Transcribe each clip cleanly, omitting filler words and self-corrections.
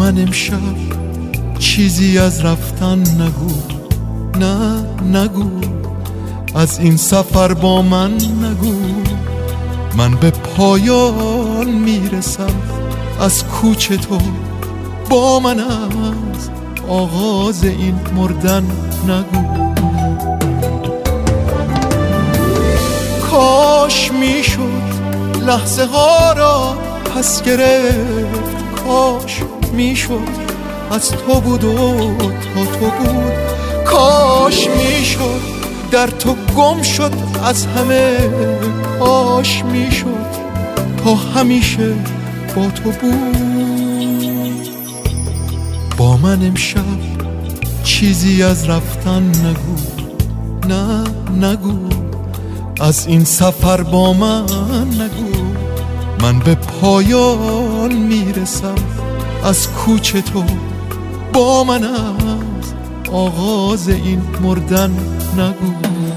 من امشب چیزی از رفتن نگو، نه نگو، از این سفر با من نگو. من به پایان میرسم از کوچ تو، با من از آغاز این مردن نگو. کاش میشد لحظه ها را پس گرفت، کاش میشد از تو بود و تا تو بود، کاش میشد در تو گم شد از همه، کاش میشد تا همیشه با تو بود. با من امشب چیزی از رفتن نگو، نه نگو، از این سفر با من نگو. من به پایان میرسم از کوچ تو، با من از آغاز این مردن نگو.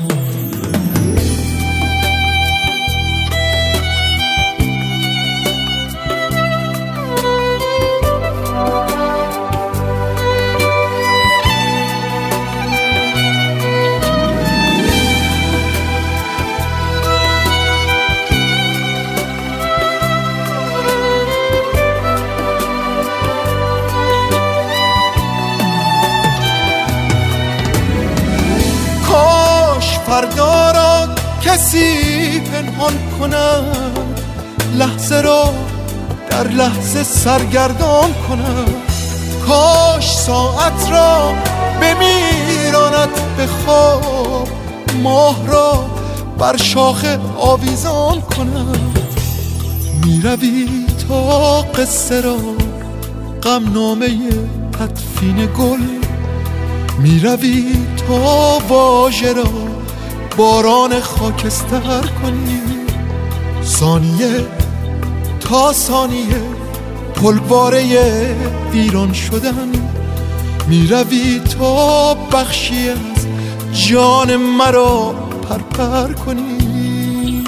فردا را کسی پنهان کند، لحظه را در لحظه سرگردان کند. کاش ساعت را بمیراند به خواب، ماه را بر شاخه آویزان کند. میروی تا قصه را غمنامه تدفین گل، میروی تا واژه را باران خاکستر کنی. ثانیه تا ثانیه پلواره ویران شدن، میروی تا بخشی از جان مرا پرپر کنی.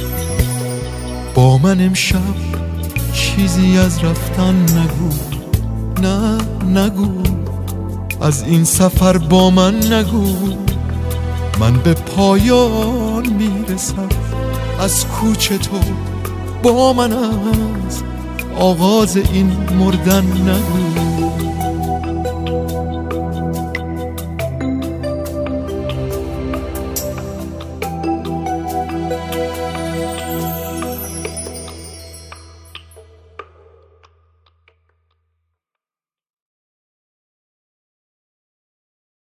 با من امشب چیزی از رفتن نگو، نه نگو، از این سفر با من نگو. من به پایان میرسم از کوچ تو، با من از آغاز این مردن نگو.